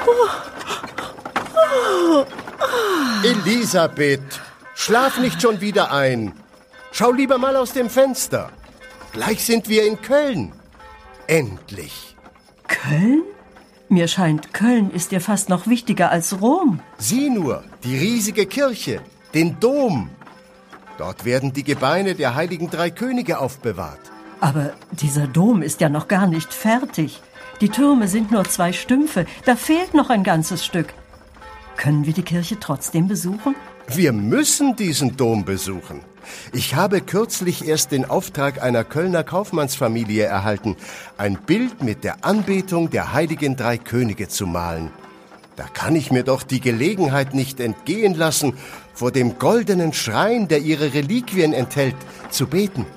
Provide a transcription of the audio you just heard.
Elisabeth, schlaf nicht schon wieder ein. Schau lieber mal aus dem Fenster. Gleich sind wir in Köln. Endlich. Köln? Mir scheint, Köln ist dir fast noch wichtiger als Rom. Sieh nur, die riesige Kirche, den Dom. Dort werden die Gebeine der heiligen 3 Könige aufbewahrt. Aber dieser Dom ist ja noch gar nicht fertig. Die Türme sind nur 2 Stümpfe, da fehlt noch ein ganzes Stück. Können wir die Kirche trotzdem besuchen? Wir müssen diesen Dom besuchen. Ich habe kürzlich erst den Auftrag einer Kölner Kaufmannsfamilie erhalten, ein Bild mit der Anbetung der heiligen 3 Könige zu malen. Da kann ich mir doch die Gelegenheit nicht entgehen lassen, vor dem goldenen Schrein, der ihre Reliquien enthält, zu beten.